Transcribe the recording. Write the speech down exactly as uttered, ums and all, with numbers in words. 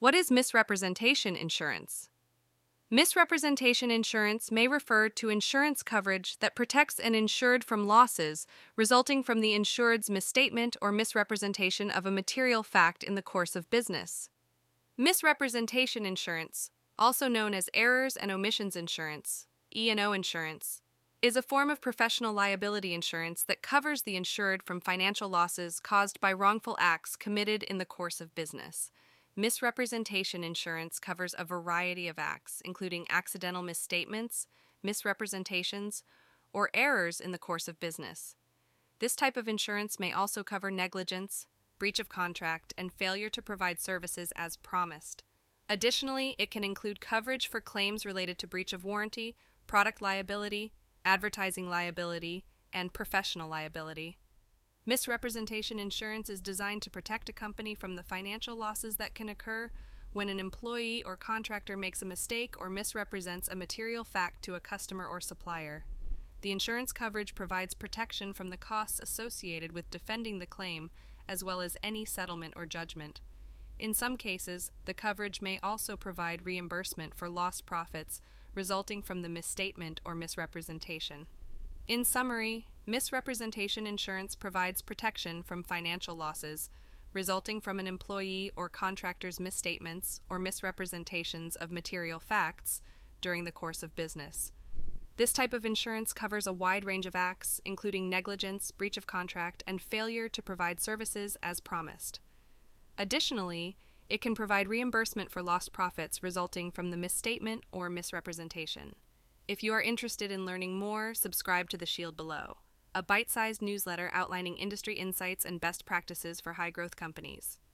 What is misrepresentation insurance? Misrepresentation insurance may refer to insurance coverage that protects an insured from losses resulting from the insured's misstatement or misrepresentation of a material fact in the course of business. Misrepresentation insurance, also known as errors and omissions insurance, E and O insurance, is a form of professional liability insurance that covers the insured from financial losses caused by wrongful acts committed in the course of business. Misrepresentation insurance covers a variety of acts, including accidental misstatements, misrepresentations, or errors in the course of business. This type of insurance may also cover negligence, breach of contract, and failure to provide services as promised. Additionally, it can include coverage for claims related to breach of warranty, product liability, advertising liability, and professional liability. Misrepresentation insurance is designed to protect a company from the financial losses that can occur when an employee or contractor makes a mistake or misrepresents a material fact to a customer or supplier. The insurance coverage provides protection from the costs associated with defending the claim, as well as any settlement or judgment. In some cases, the coverage may also provide reimbursement for lost profits resulting from the misstatement or misrepresentation. In summary, misrepresentation insurance provides protection from financial losses resulting from an employee or contractor's misstatements or misrepresentations of material facts during the course of business. This type of insurance covers a wide range of acts, including negligence, breach of contract, and failure to provide services as promised. Additionally, it can provide reimbursement for lost profits resulting from the misstatement or misrepresentation. If you are interested in learning more, subscribe to The Shield below, a bite-sized newsletter outlining industry insights and best practices for high-growth companies.